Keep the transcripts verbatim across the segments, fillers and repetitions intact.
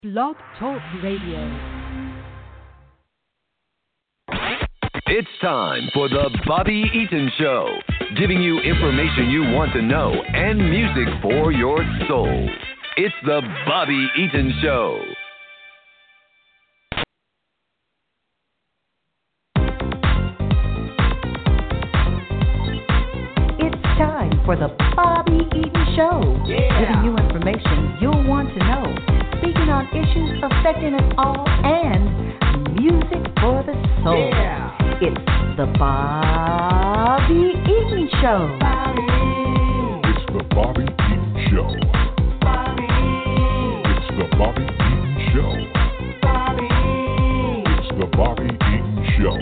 Blog Talk Radio. It's time for the Bobby Eaton Show, giving you information you want to know and music for your soul. It's the Bobby Eaton Show. It's time for the Bobby Eaton Show, yeah. Giving you information you'll want to know, speaking on issues affecting us all, and music for the soul. Yeah. It's the Bobby Eaton Show. Bobby. It's the Bobby Eaton Show. Bobby. It's the Bobby Eaton Show. Bobby. It's the Bobby Eaton Show.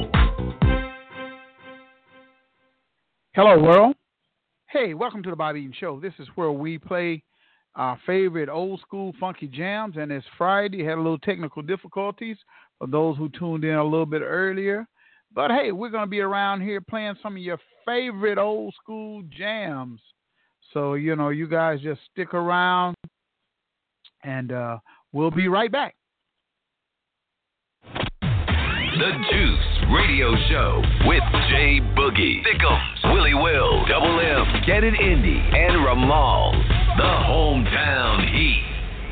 Hello, world. Hey, welcome to the Bobby Eaton Show. This is where we play our favorite old school funky jams, and it's Friday. Had a little technical difficulties for those who tuned in a little bit earlier. But hey, we're going to be around here playing some of your favorite old school jams. So, you know, you guys just stick around, and uh, we'll be right back. The Juice Radio Show with Jay Boogie, Thickums, Willie Will, Double M, Ken and Indy, and Ramal, the hometown heat.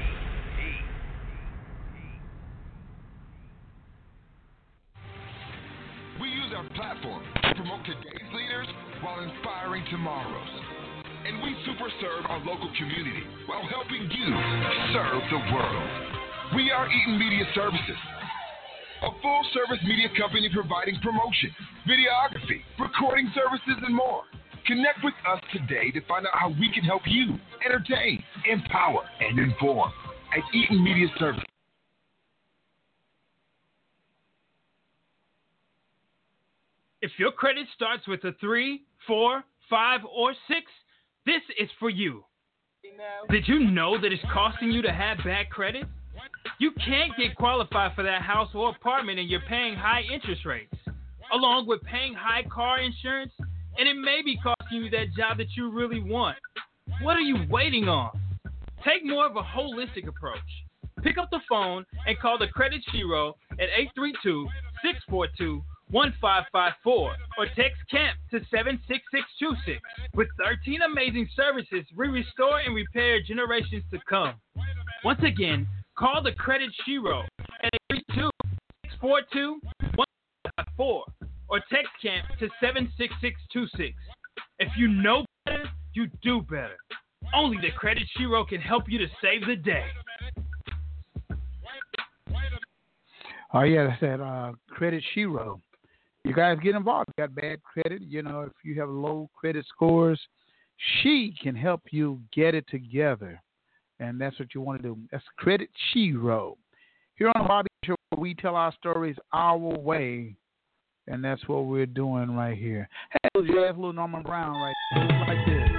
We use our platform to promote today's leaders while inspiring tomorrow's. And we super serve our local community while helping you serve the world. We are Eaton Media Services, a full-service media company providing promotion, videography, recording services, and more. Connect with us today to find out how we can help you entertain, empower, and inform at Eaton Media Services. If your credit starts with a three, four, five, or six, this is for you. Did you know that it's costing you to have bad credit? You can't get qualified for that house or apartment and you're paying high interest rates, along with paying high car insurance, and it may be costing you that job that you really want. What are you waiting on? Take more of a holistic approach. Pick up the phone and call the Credit Shiro at eight three two, six four two, one five five four or text CAMP to seven six six two six. With thirteen amazing services, we restore and repair generations to come. Once again, call the Credit Shiro at eight three two, six four two, one five five four or text CAMP to seven six six two six. If you know better, you do better. Only the Credit Shiro can help you to save the day. Oh, yeah, that's that uh, Credit Shiro. You guys get involved. You got bad credit. You know, if you have low credit scores, she can help you get it together. And that's what you want to do. That's Credit Shiro. Here on the Bobby Show, we tell our stories our way. And that's what we're doing right here. Hey, little jazz, little Norman Brown right there. It like this.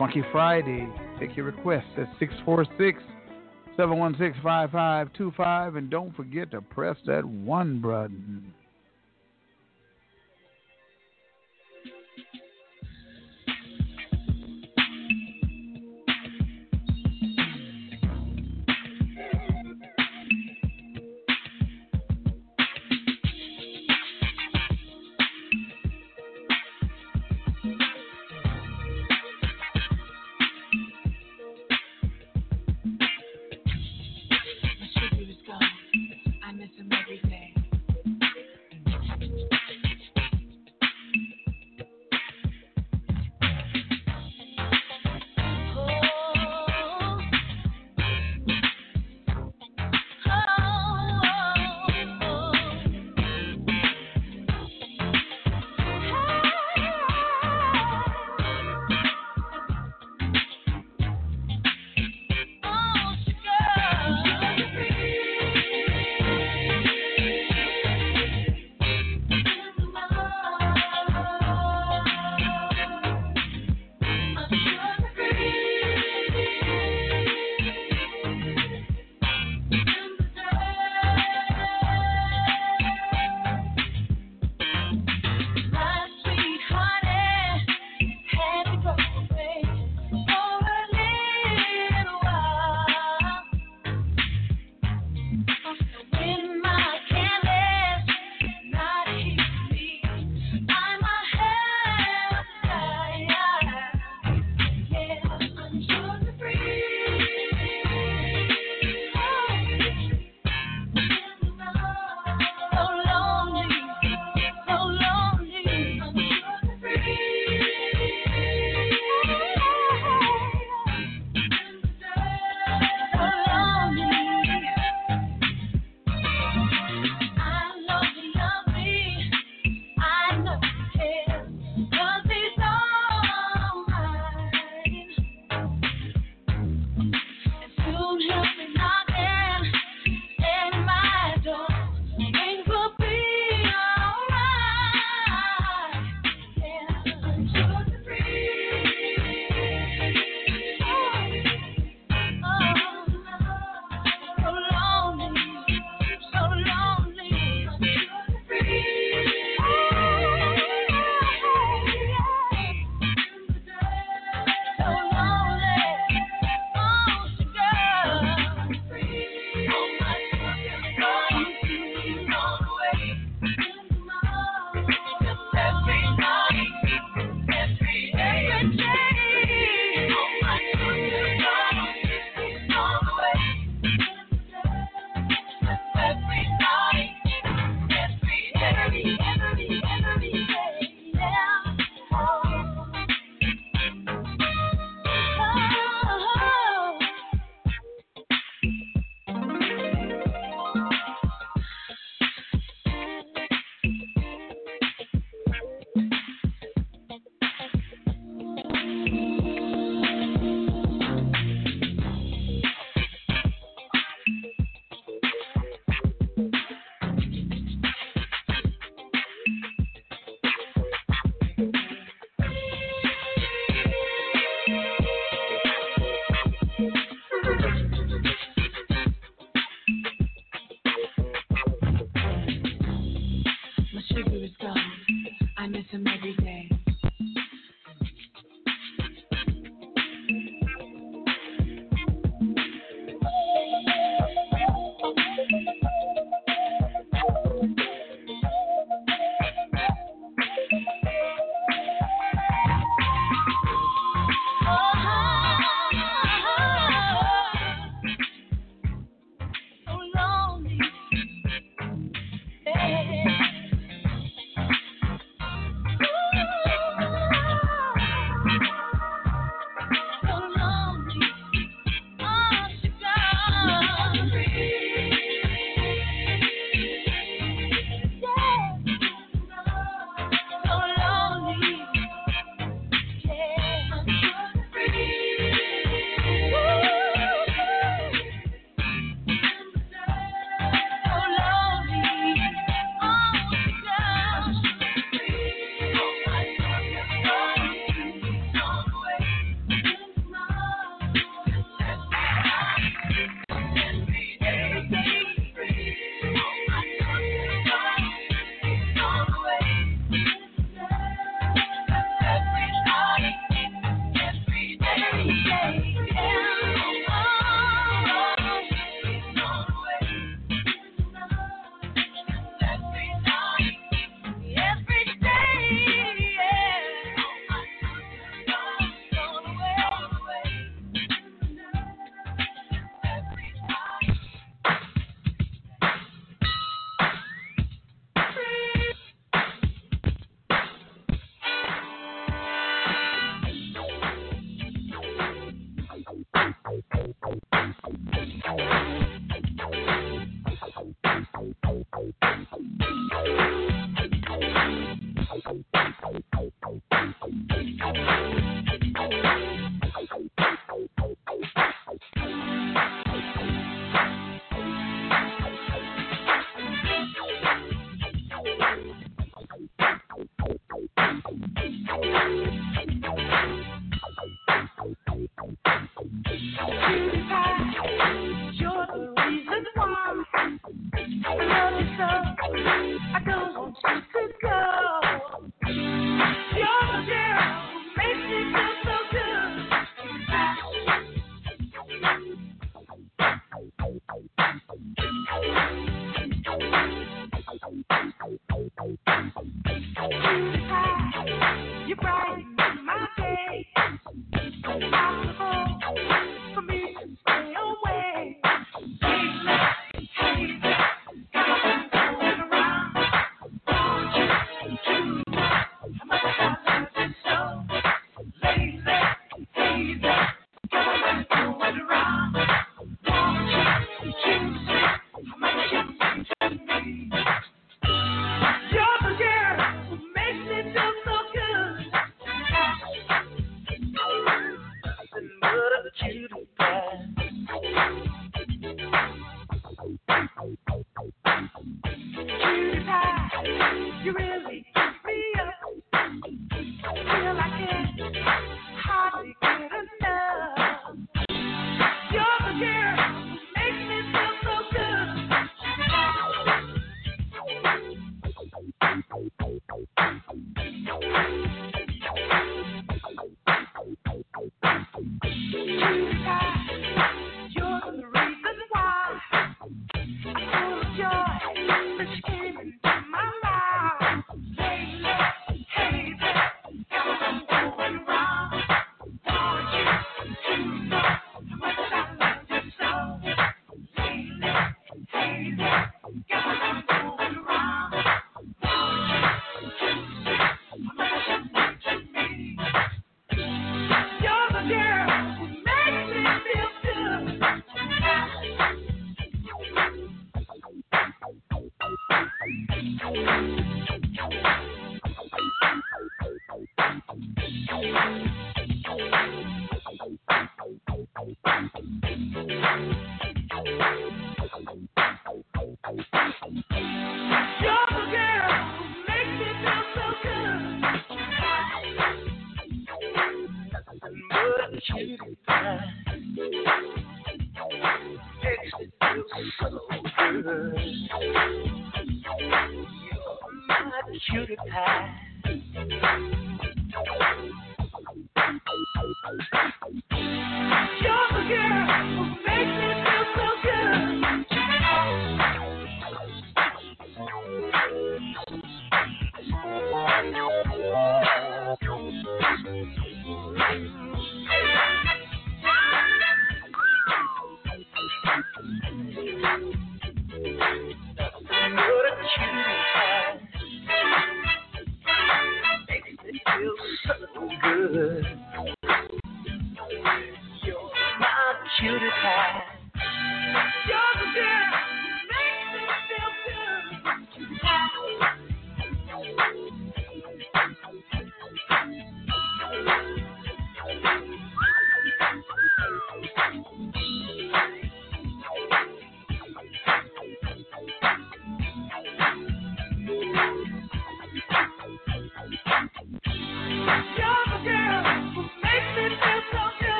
Funky Friday. Take your requests at six four six, seven one six, five five two five. And don't forget to press that one button.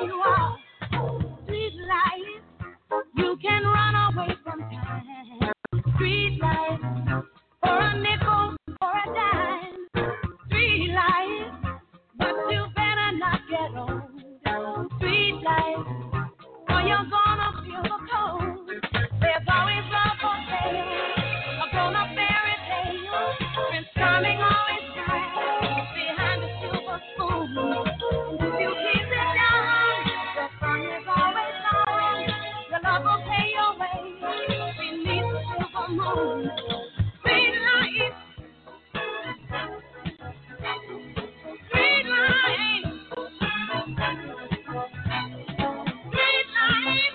you are. Street life, you can run away from time. Street life, for a nickel, for a dime. Street life, but you better not get old. Street life, or you're gonna feel the cold. There's always love for sale, a grown-up fairy tale. Prince Charming always shines behind the silver spoon. If you keep it young, the sun is always on. Your love will pay your way beneath the silver moon. Sweet life, sweet life, sweet life.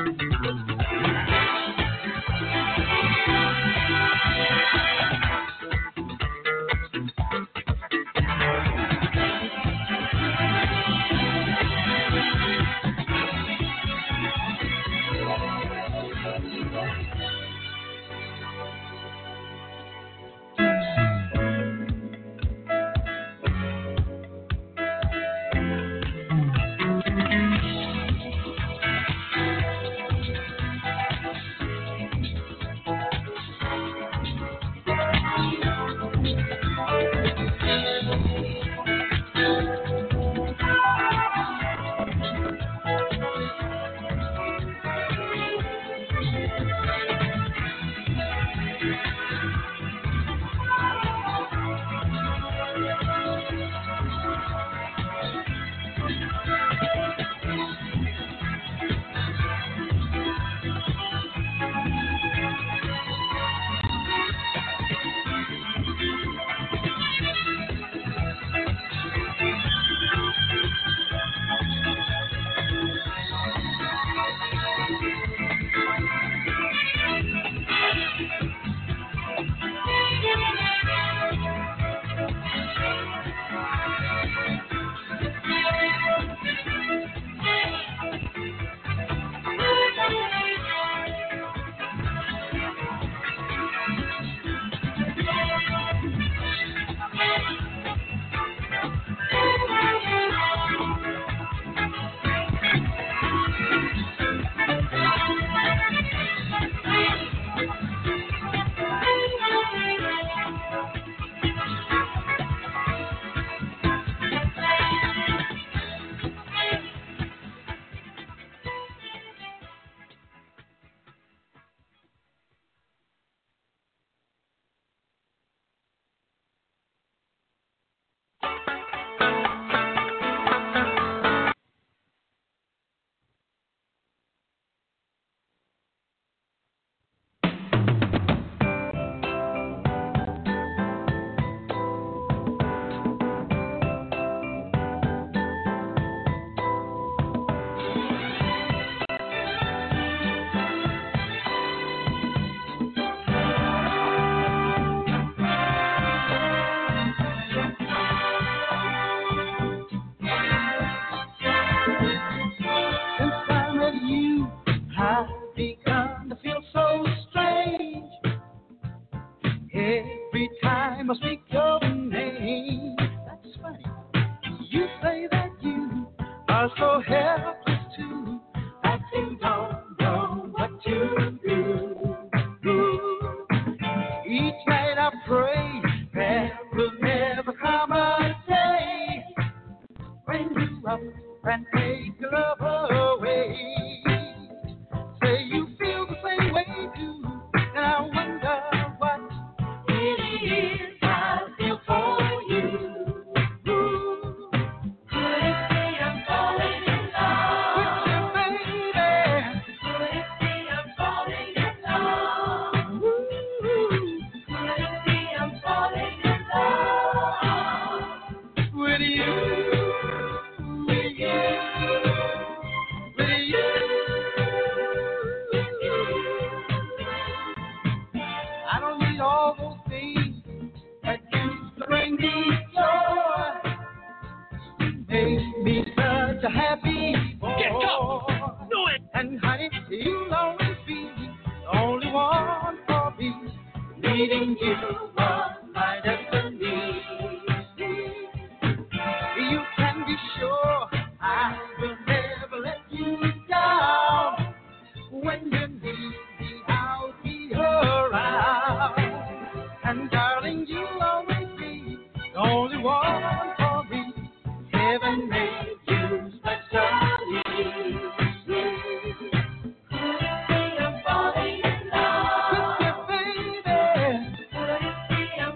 Could it be I'm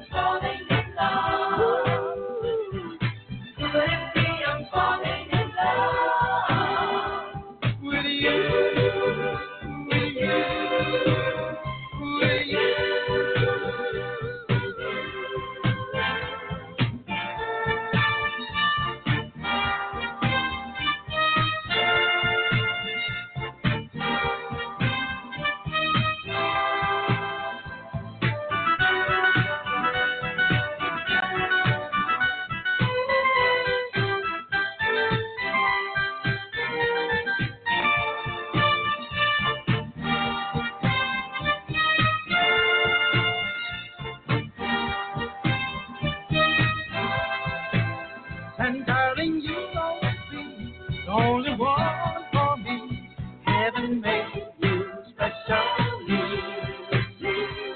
and make you special. You, you.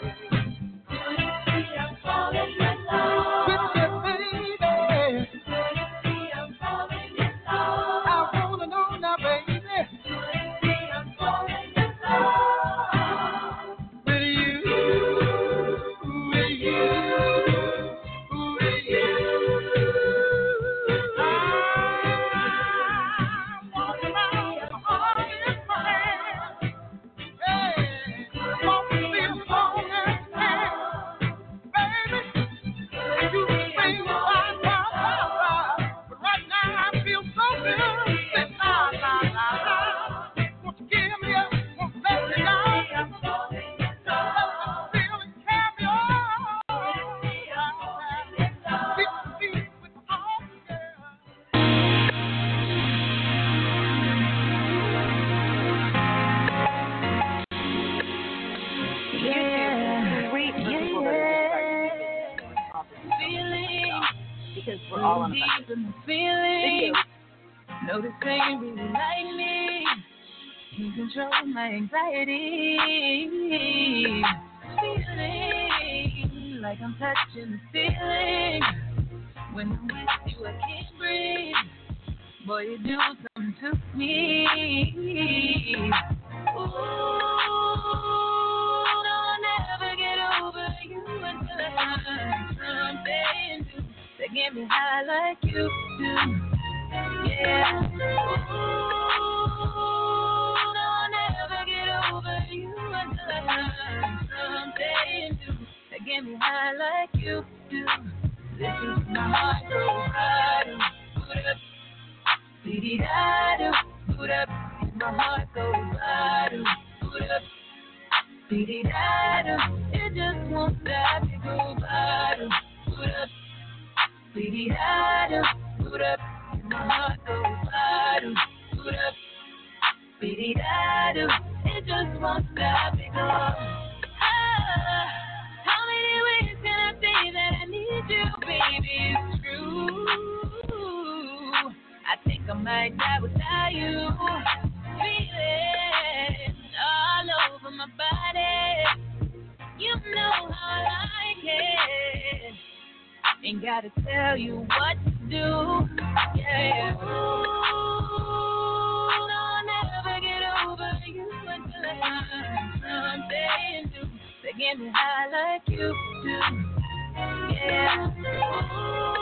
See, I'm falling in love with you, baby. See, I'm falling in love. I wanna know now, baby. See, I'm falling in love with you, with you, with you. I'm walking around with my heart in my hand. Hey, walking this long and hand, baby. And you can sing my heart out, but right now I feel so good. Say, la la la la. Won't you give me up? Won't you let me down? I'm falling in love. Feel and carry on. Keep me with my arms, girl. Yeah. Great for Yeah, people that are just yeah. Feeling because we're all on the deep in the feeling. Know this ain't really like me. Can control my anxiety. Feeling like I'm touching the ceiling. When I'm with you, I can't breathe. Boy, you do something to me. Ooh, no, I'll never get over you until I find something new that get me high like you do. Yeah. Ooh, no, I'll never get over you until I find something new that get me high like you do. This is my heart goes right, boot up, beat it out, boot up. My heart goes right, boot up, beat it out. It just won't stop, it go right, boot up, beat it out, boot up. My heart goes right, boot up, beat it out. It just won't stop, it go. Ah, how many ways can I say that I need you, baby? It's true. I think I might die without you. Feeling all over my body. You know how I like it. Ain't gotta tell you what to do. Yeah. Ooh, no, I'll never get over you until I find something new that get me high like you do. Yeah. Ooh,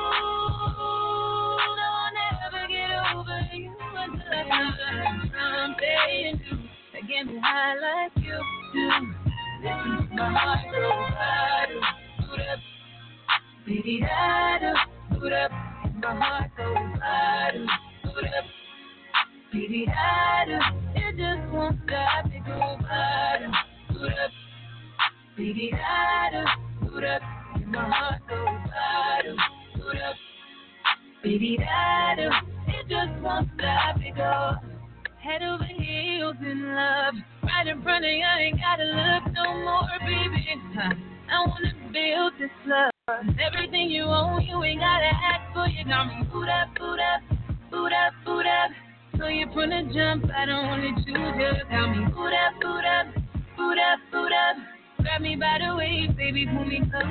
no, I'll never get over you until I find something new that get me high like you do. Listen to my heart go right, boot up, beat it out, boot up. My heart goes right, boot up, beat it out. It just won't stop, it go right, boot up, beat it out, boot up. My heart goes right, boot up, beat it out. It just won't stop, it go. Head over heels in love, right in front of you, I ain't gotta look no more, baby. I wanna build this love. Everything you own, you ain't gotta ask for. You got me boot up, boot up, boot up, boot up. So you put a jump, I don't wanna choose you. Got me boot up, boot up, boot up, boot up. Grab me by the waist, baby, pull me closer.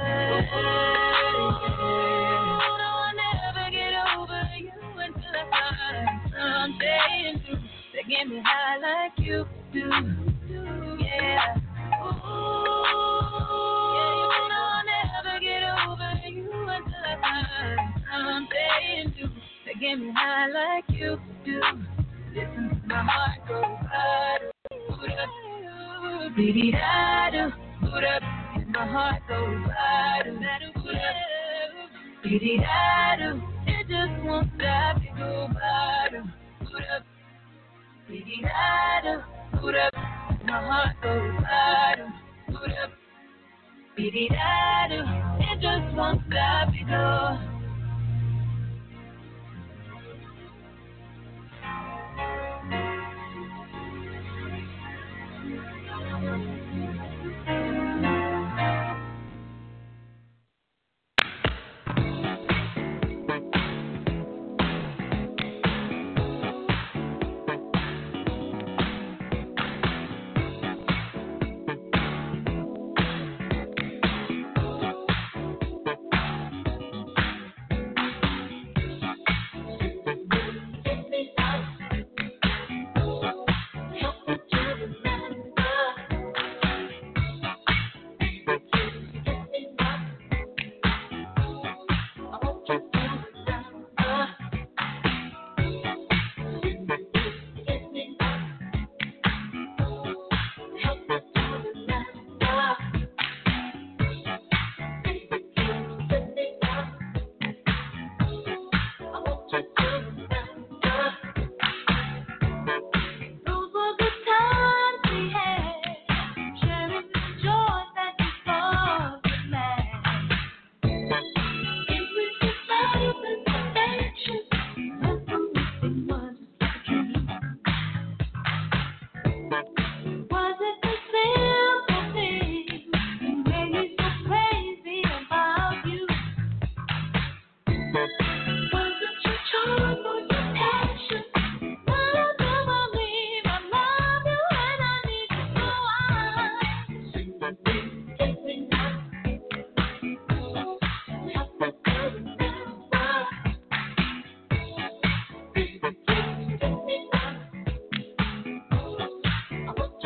No, I'll never get over you until I find something new that get me high like you do. Yeah. Ooh, yeah, you know I'll never get over you until I find something new that get me high like you do. Listen to my heart go right, boot up, beat it out, boot up. My heart goes right, boot up, beat it out. It just won't stop, it go right, boot up, beat it out, boot up. My heart goes right, boot up, beat it out. It just won't stop, it go.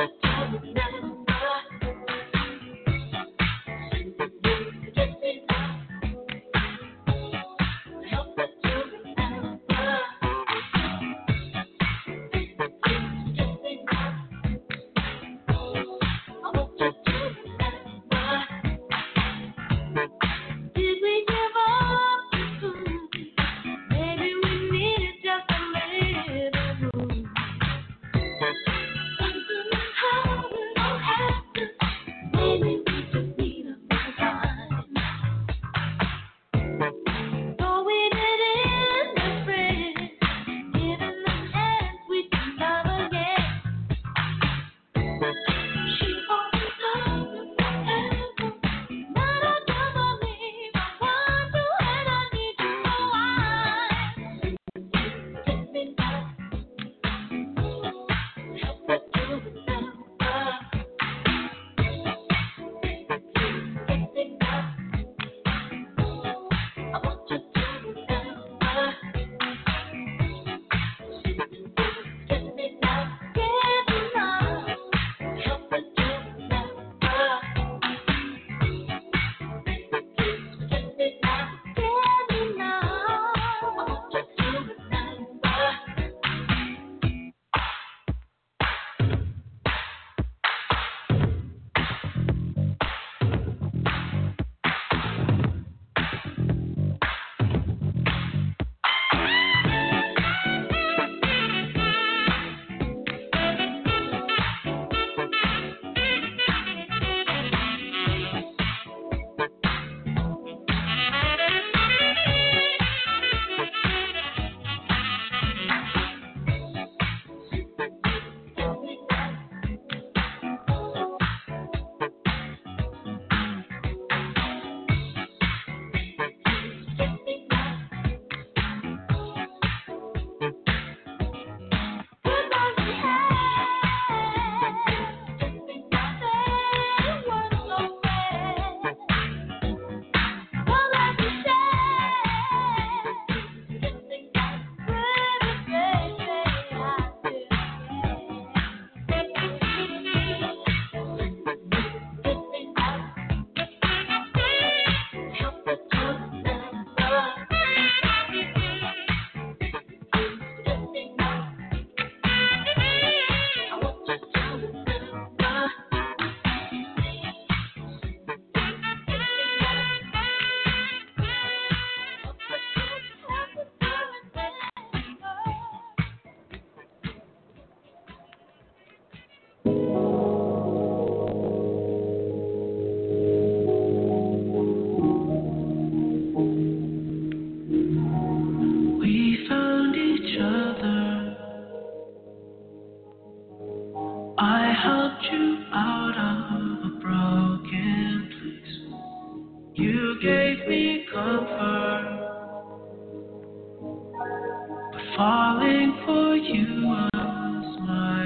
Falling for you was my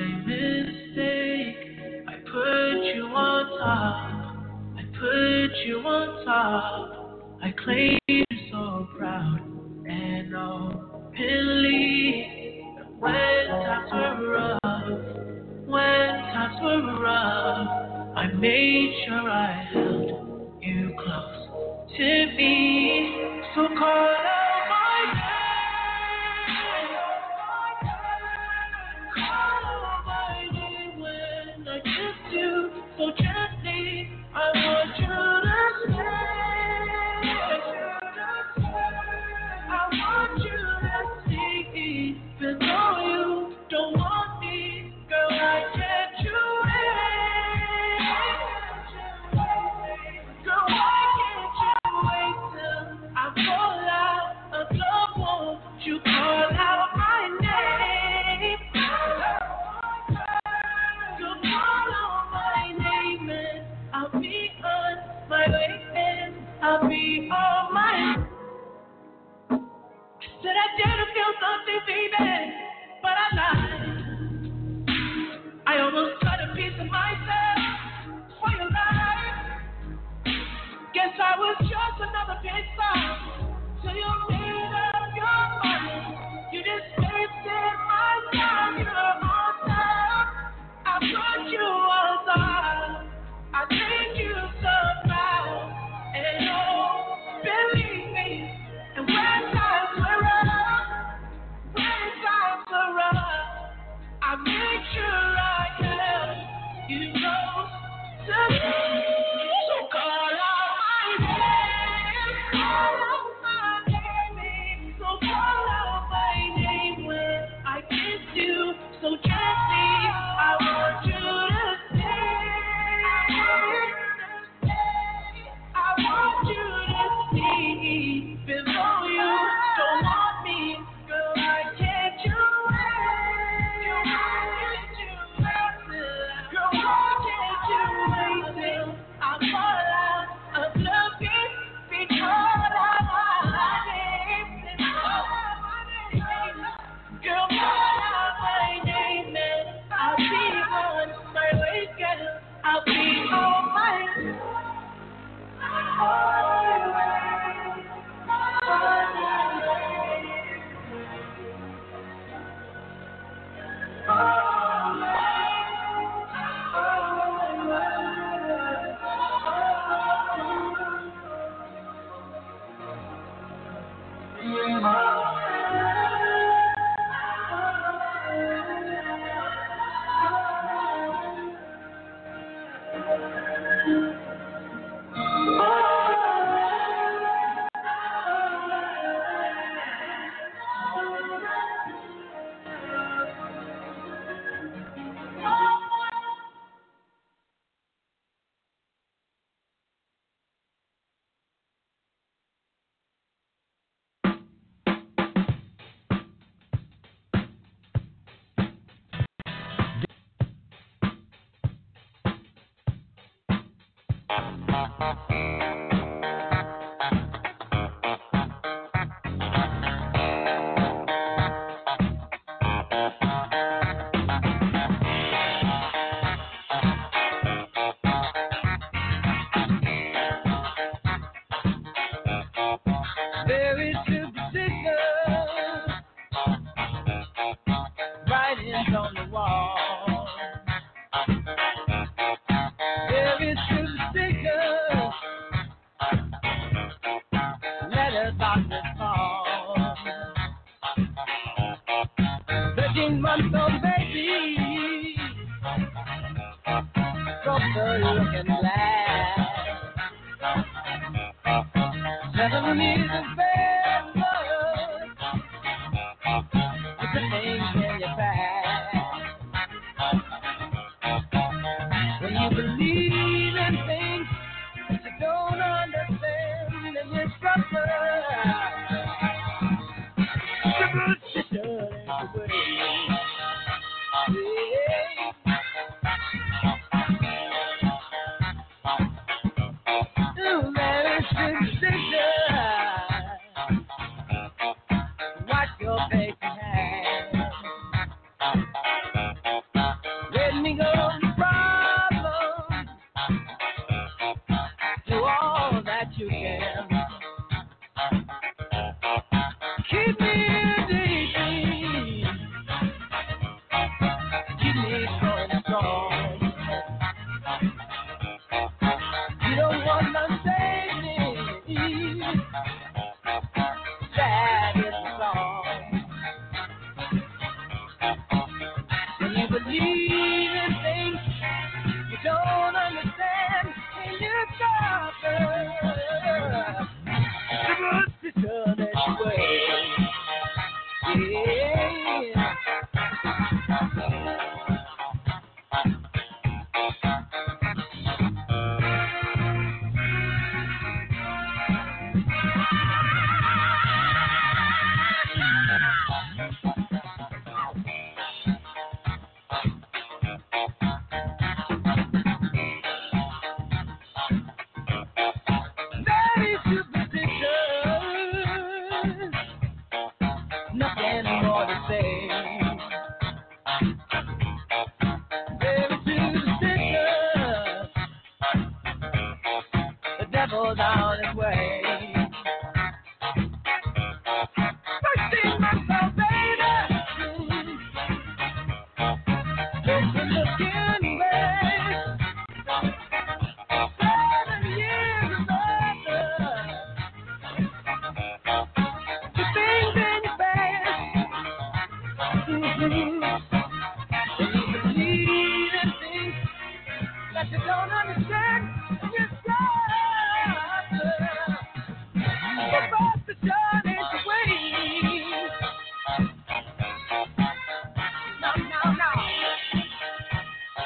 mistake. I put you on top. I put you on top. I claim you so proud and openly. When times were rough, when times were rough, I made sure I held you close to me. So call out my name. So gently, I want you to stay. I want you to see, even though you don't want me, girl, I get you in. Very superstition, writings on the wall. Very superstition, letters on the fall. Thirteen months old baby, sculptor looking black. Seven years of bad luck, with the things in your back. When you believe in things that you don't understand, and you suffer, superstition is the way. Ooh, there is superstition. Watch your faith and hand. Let me go to problems. Do all that you can. Keep me deep. Keep me going strong. You don't want none saving. That is the song. When you believe in things you don't understand, and you suffer, superstition is the way. Yeah. Very superstition, nothing more to say. Very superstition, the devil's on his way. Thirteen months old baby, looking, looking back. Seven years of mother, the things in your past. Mm-hmm. And you believe in things that you don't understand, and you suffer. But the sun is the way. No, no, no.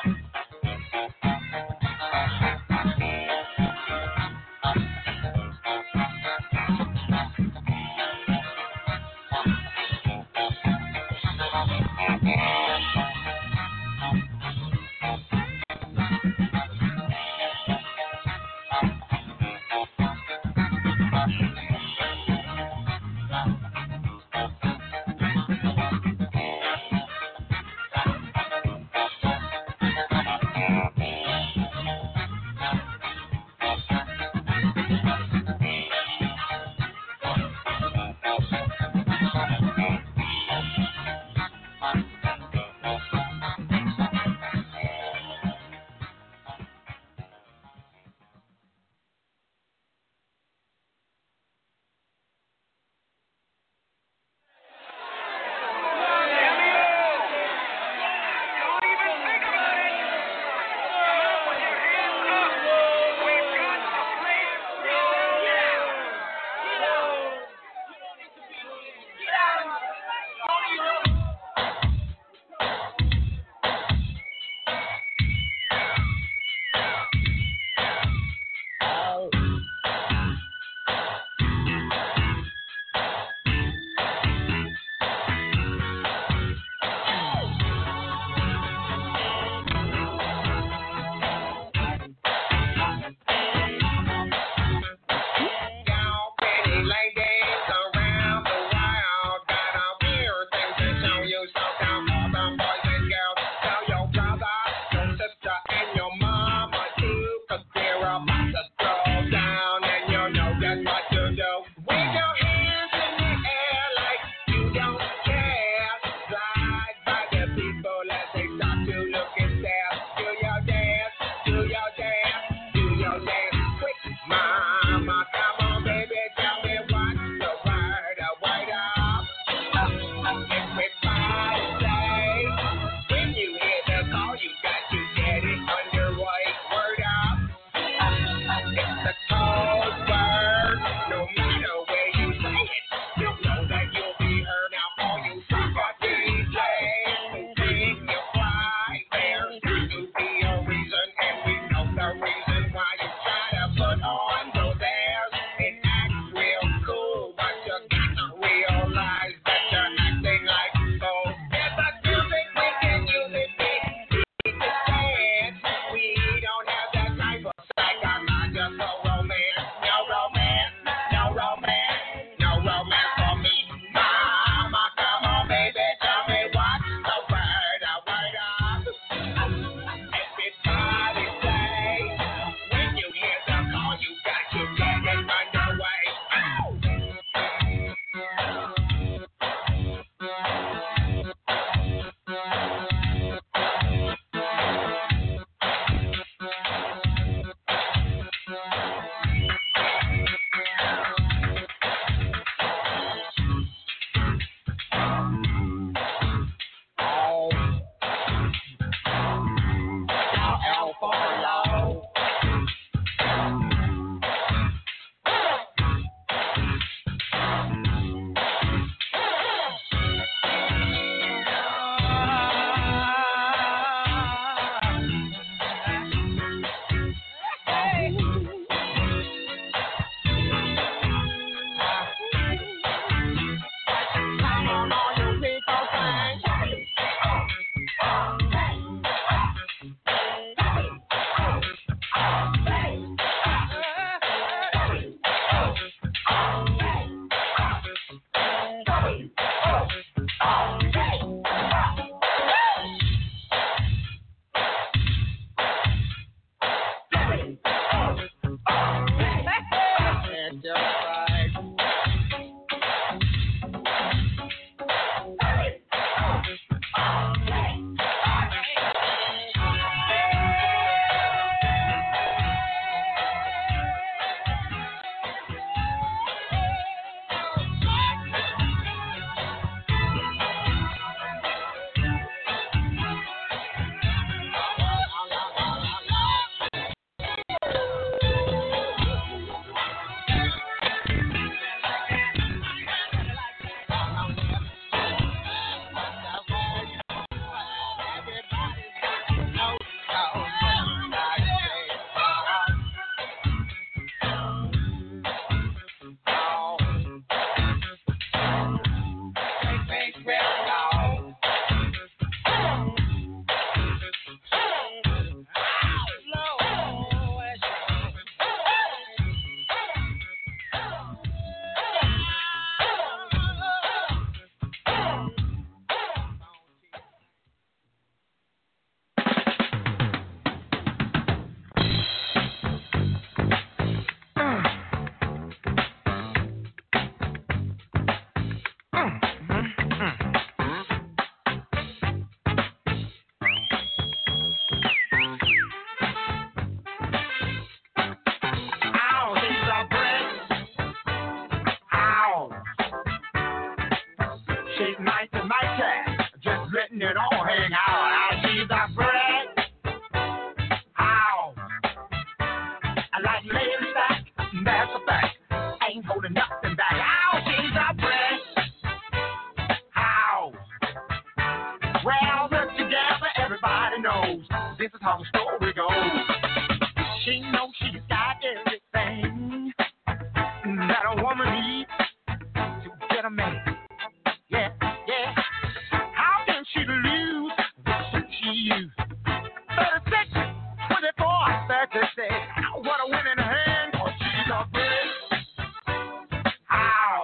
I like lady back, that's a fact. Ain't holding nothing back. Ow, she's a breast. Ow. Well, look together, everybody knows this is how the story goes. She knows she's got everything that a woman needs to get a man. Yeah, yeah. How can she lose what she used? thirty-six, twenty-four, thirty-six. What a winning hand, cause she's a bitch. How?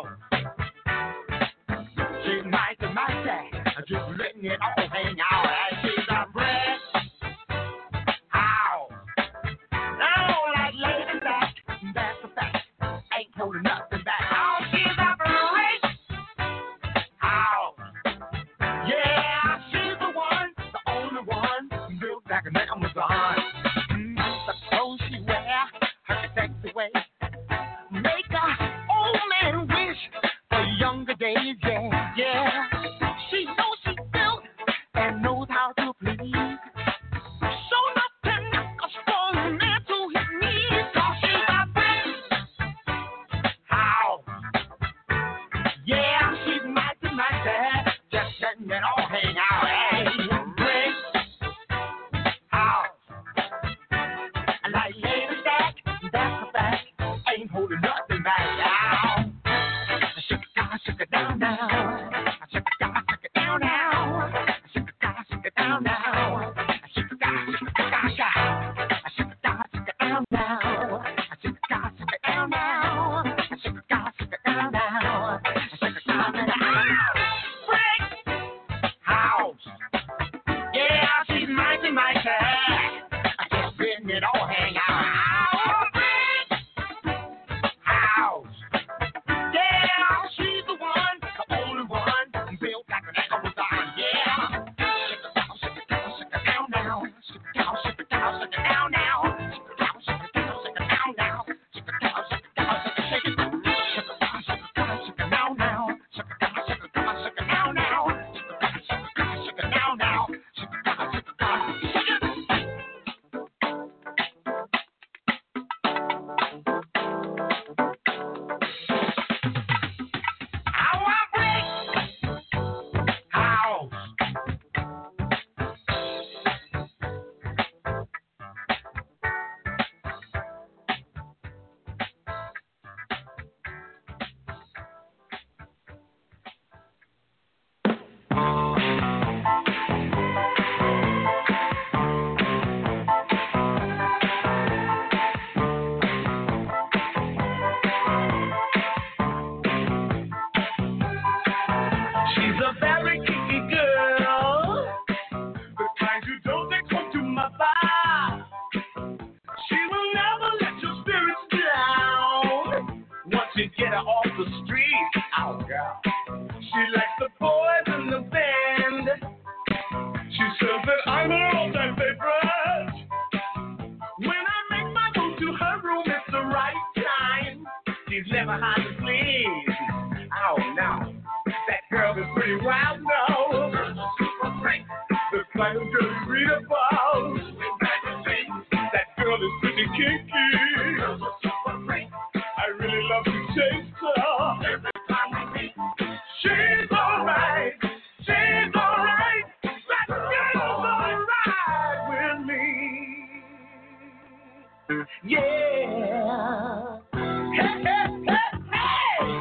She's nice and mighty, just letting it all hang out. And she's a breast. How? Now, like lady back, that's a fact. Ain't holding nothing back. Oh, she's a breast. How? Yeah, she's the one, the only one, built like an Amazon. Mm, the clothes she wear, her sexy way, make a old man wish for younger days. Yeah, yeah. She knows she's built and knows how to please. So enough to knock a strong man to his knees. Cause she's a bitch. How? Yeah, she's mighty, mighty, just letting it all hang out. Hey, bitch. How? I like lady back, that's a fact. Ain't holding nothing back. Ow. Shake it down, shake it down now. Shake it down, shake it down now. Shake it down, shake it down now. Shake it down, shake it down, shake it down, shake it down now. Shake it down, shake it down now. Shake it down, shake it down now. Shake it down, shake it down. Break house. Yeah, she's mighty, mighty. Just letting it all hang out. Break house. Yeah, she's the one, the only one, built like an Amazon. Yeah. Shake it down, shake it down, shake it down now. Shake it down, shake it down, shake it down now. Shake it down, shake it down, shake it down now. Shake it down, shake it down, shake it, shake it. Shake it down, shake it down, shake it down now. Shake it down, shake it down, shake it down now. Shake it down, shake it down, shake it down now. Shake it down, shake it down, shake it. How I break house. She's a very kinky girl, the kind you don't take home to my bar. She will never let your spirits down. Once you get her off the street, oh girl. She likes the boys in the band. She says that I'm her all-time favorite. When I make my move to her room, it's the right time. She's never hard to please. Oh no. That girl is pretty wild now. The kind of girl you read about. That girl is pretty kinky. I really love to chase her. She's alright. She's alright. That girl's alright with me. Yeah. Hey, hey, hey, hey.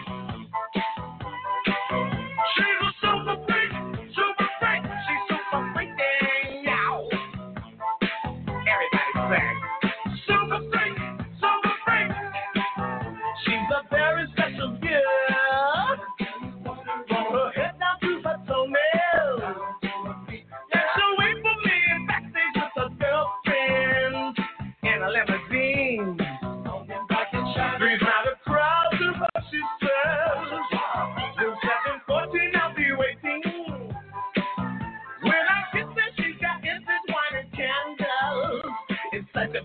She's a super freak, super freak. She's super freaking out. Everybody sing. Super freak, super freak. She's a very special girl. From her head down to her toenails. Yeah, she'll wait for me in backstage with her girlfriend in a limousine. These are the crowd to her, she says. Till seven fourteen, I'll be waiting. When I kiss her, she's got instant wine and candles. It's such a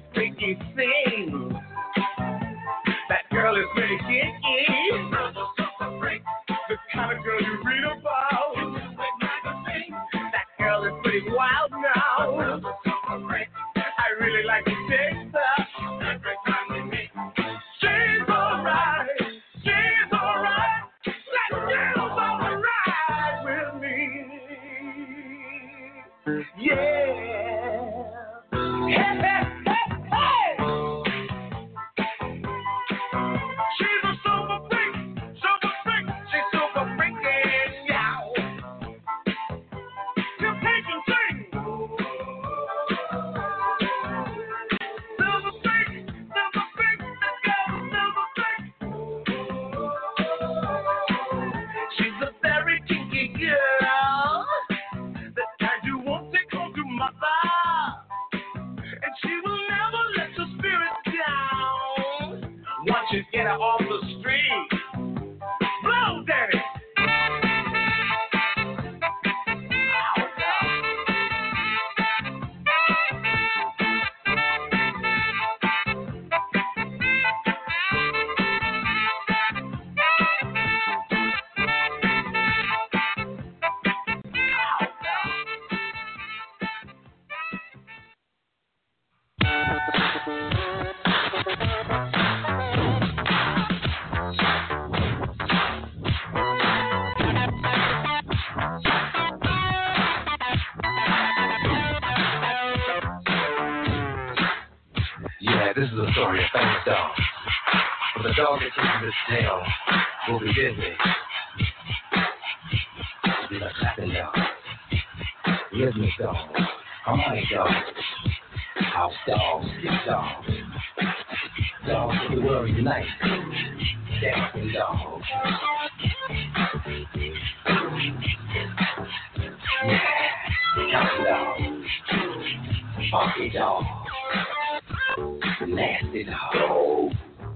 Get her off the street. Blow, daddy. This is a story of famous dog. When the dog gets into this tail, will be busy. Be like clapping dog, rhythmic dog, harmonic dog, house dog, stick dog, dogs of the world unite, dancing dog. Yeah, counting dog, funky dog. Nasty dog.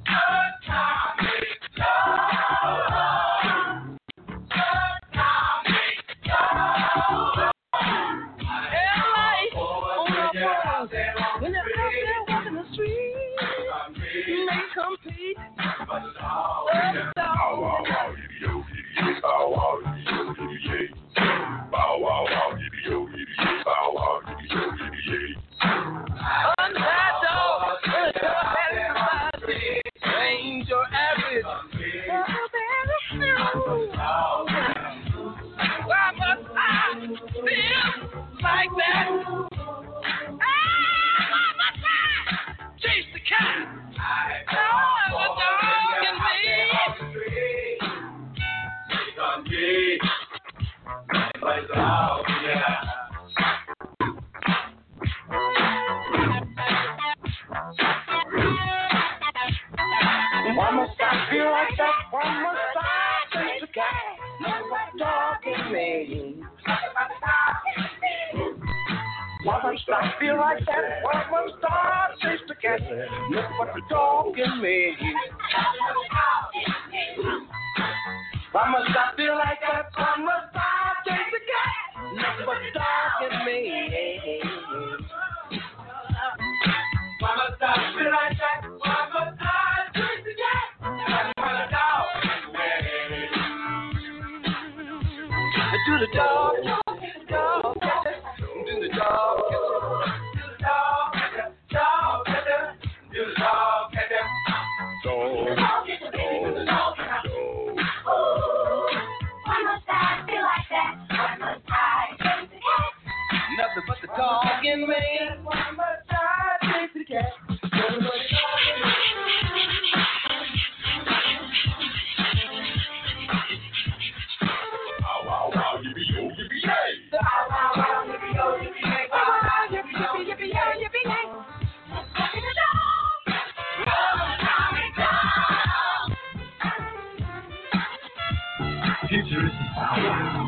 I feel like that. Why must I chase the cat? Look what the dog in me. Why must I feel like that? Why must I chase the cat? Look what the dog in me. Why must I feel like that? Why must I chase the cat? Look what the dog in me. Do the dog, dog, do the dog. Nothing but the dog in me. One more time, chase the cat. Ow, ow, ow, yippee-yo, yippee-yay. Ow, ow, ow, yippee-yo, yippee-yay. Ow, ow, yippee-yo, yippee-yay, yippee-yay. Walking the dog. Dog. Future is ow, wow.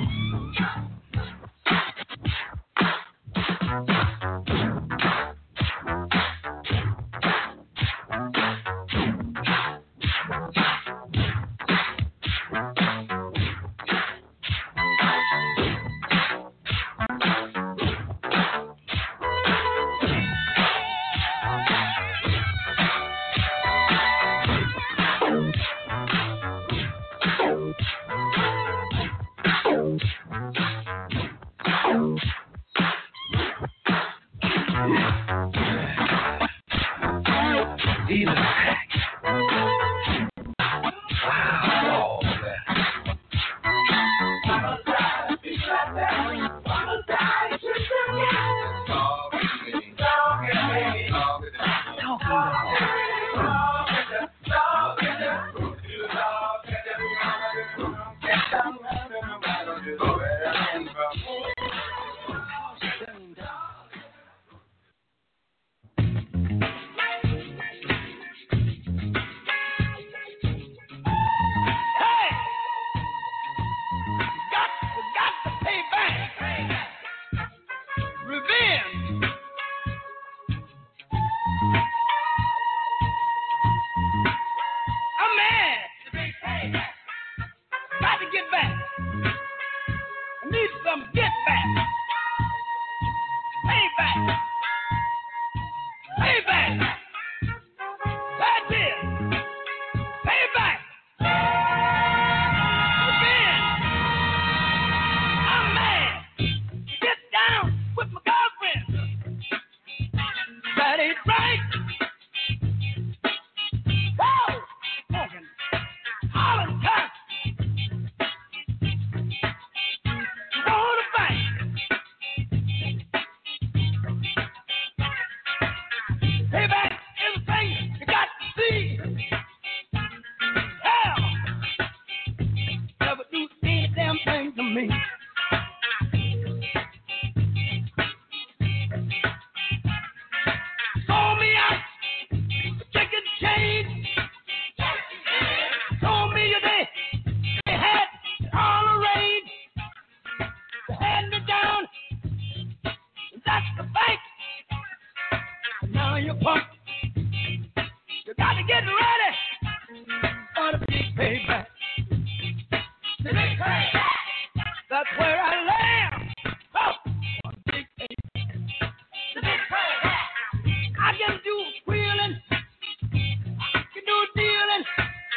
Payback. That's it. Payback. Again. I'm mad. Get down with my girlfriend. That ain't right. Whoa. Smoking. Hollering cuss. You wanna fight? Payback is a thing you got to see. Hell, never do any damn thing to me. Sold me out for chicken change. Told me they, they had it all arranged. They had me down. That's the bank. Now you're pumped. You got to get ready for the big payback. The big payback. That's where I land. Oh, for the big payback. The big payback. I can do wheeling. I can do dealing.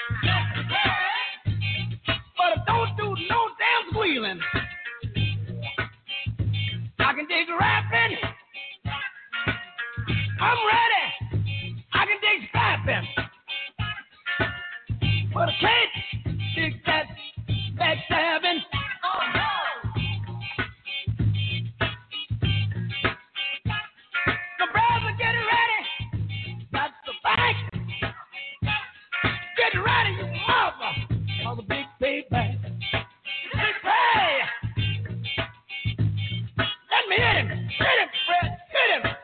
But I don't do no damn squealing. I can dig rapping. I'm ready. I can dig strapping. But I can't dig that backstabbing. Oh, no. The brother, get ready. That's the bank. Get ready, you mother. For the big payback. Big pay. Let me hit him. Hit him, Fred. Hit him.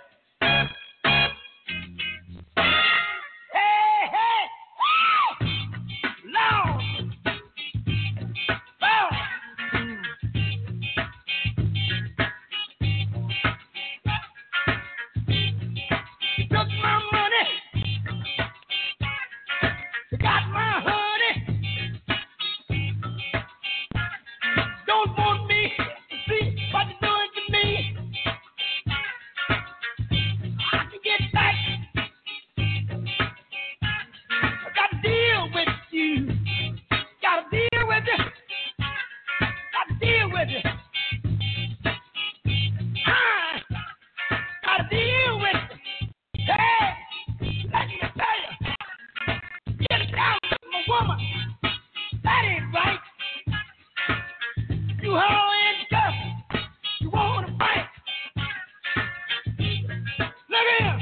Hey, hey, hey! Long! Well! You took my money. You got my honey. Don't want me to see what you're doing to me. I can get back. I gotta deal with you. Gotta deal with you. Gotta deal with you. I gotta deal with you. Hey, let me tell you. Get it down with my woman. That ain't right. You hoe in cuff. You wanna fight. Look here.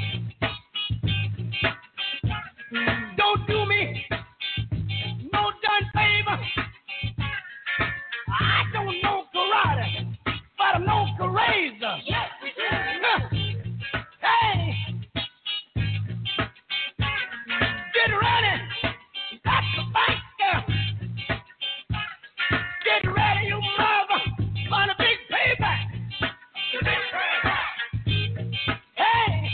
Don't do me no done favor. I don't know karate, but I know Karaza. Yes, we do. Hey, get ready. That's the bank there. Get ready, you mother, for the big payback. The big payback. Hey,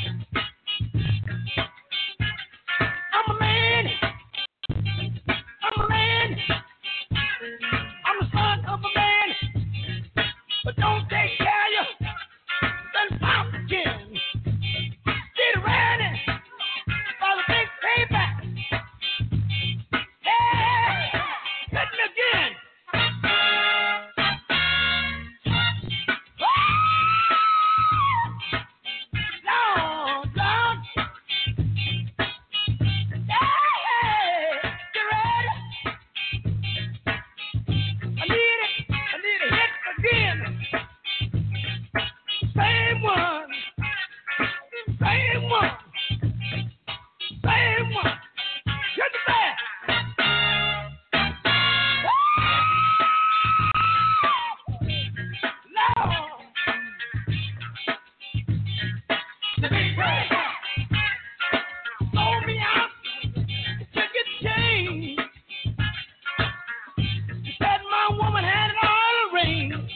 I'm a man. I'm a man. I'm the son of a man. But don't take care of you. Then pop again. Get ready for the big payback. Hey, hit me again. Lord, Lord. Hey, get ready. I need it. I need a hit again. Same one. Same one. Same one. Get the back. Lord. The big break. Sold me out. Took a change. You said my woman had it all arranged.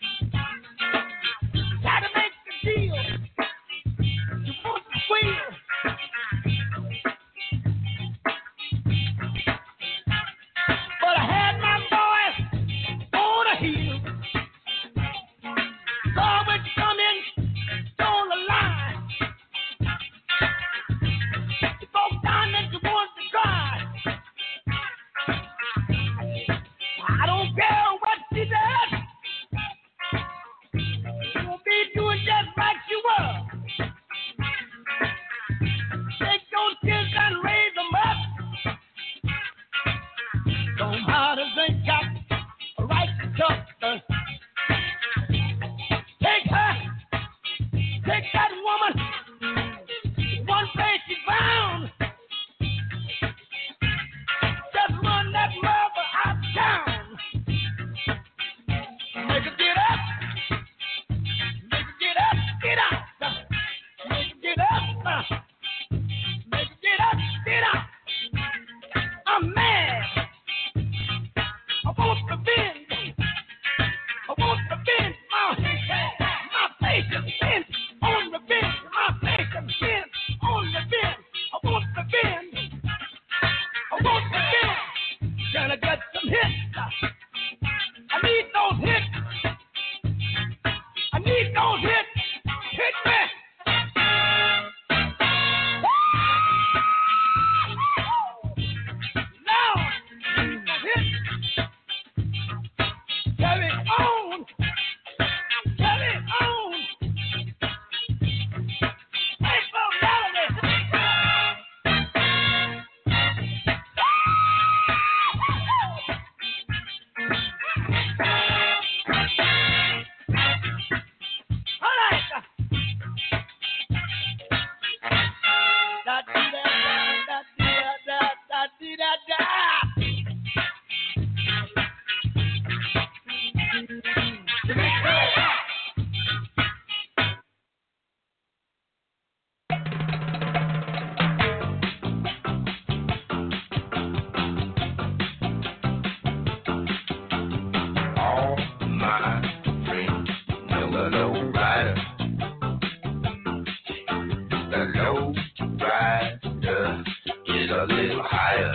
Had to make the deal. You want the wheel. But I had my boys on a heel. Saw when you come in, stole the line. low rider, get a little higher.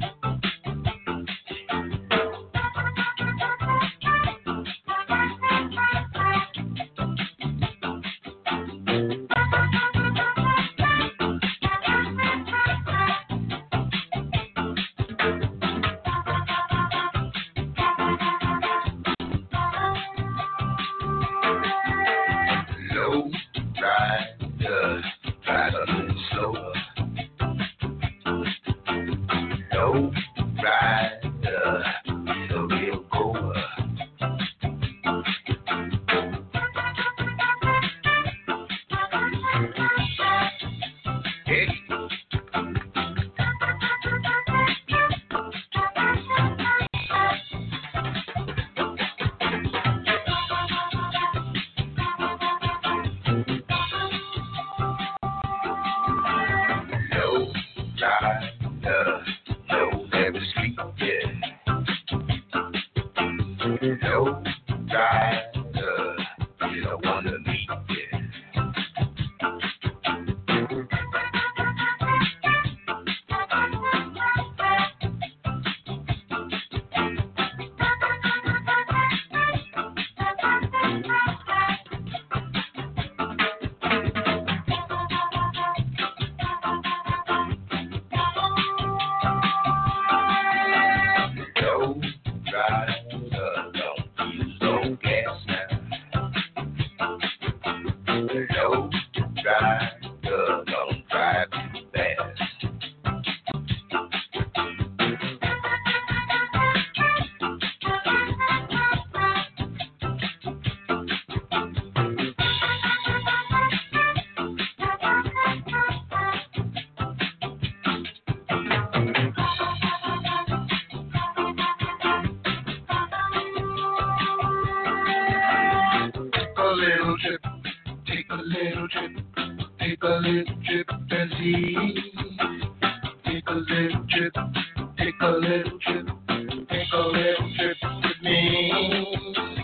trip, take a little trip, take a little trip with me.